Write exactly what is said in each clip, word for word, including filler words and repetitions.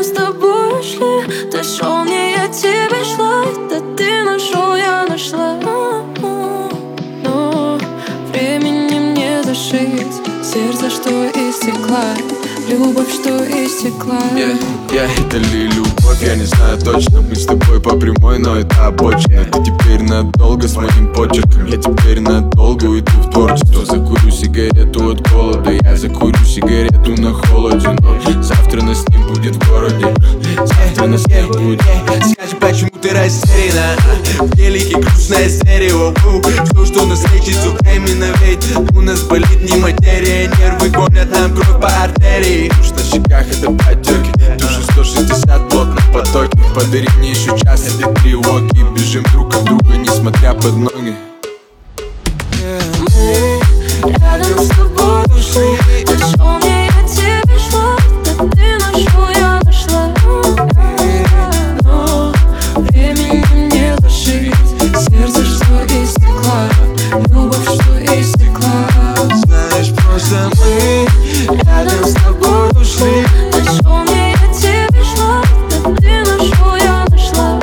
с тобой ушли. Ты шел, не я тебе шла. Да ты нашел, я нашла. Но временем не зашить сердце, что из стекла, любовь, что истекла. Yeah, yeah, это ли любовь, я не знаю точно. Мы с тобой по прямой, но это обочина. Ты теперь надолго с моим почерком. Я теперь надолго уйду в творчество. Закурю сигарету от голода. Я закурю сигарету на холоде. Но завтра нас не будет в городе. Завтра нас не будет. Скажи, почему ты растеряна? В телеке грустное стерео. Что, что нас лечит все временно. Ведь у нас болит не материя. Нервы гонят нам кровь по артерии. Уж на щеках это потеки. Душу сто шестьдесят плотно в потоке. Подари мне еще час этой тревоги. Бежим друг от друга, несмотря под ноги. Мы рядом с тобой ушли. Ты шел, не я тебе шла. Да ты нашел, я нашла. Но временем не зашить сердце, что из стекла, любовь, что истекла. Знаешь, просто мы рядом с тобой ушли. Ты шел, не я тебе шла. Да ты нашел, я нашла.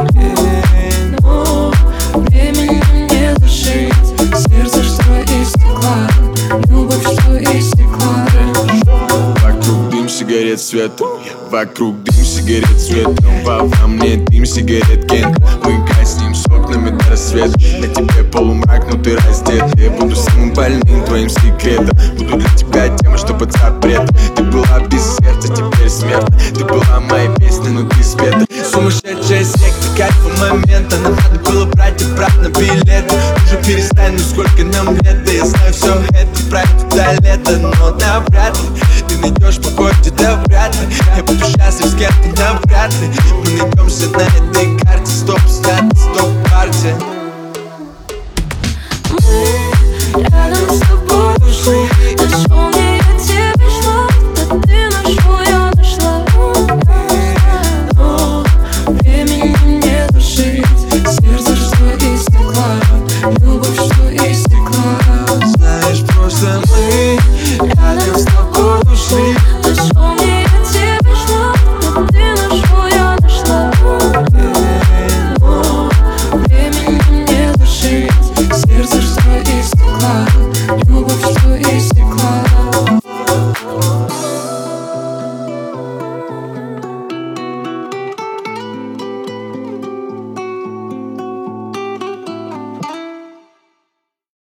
Но временем не зашить сердце, что из стекла, любовь, что истекла. Вокруг дым сигарет светом. Вокруг дым сигарет светом. Во, во мне дым сигарет кен. Мы гаснем с окнами до рассвета. На тебе полумрак, но ты раздет. Я буду самым больным твоим секретом. Буду для тебя тема, что под запретом. Ты была без сердца, теперь смерть. Ты была моей песней, но ты света. сумасшедшая секта, кайфа момента. Нам надо было брать обратно билеты. Уже перестань, ну сколько нам лет. Да я знаю, все это пройдет до лета. Но навряд ли ты найдешь покой где-то, вряд ли. Я буду счастлив с кем-то, навряд ли. Мы найдемся на этой карте. Стоп, снято, стоп, партия. Мы рядом с тобой ушли. Ты шел,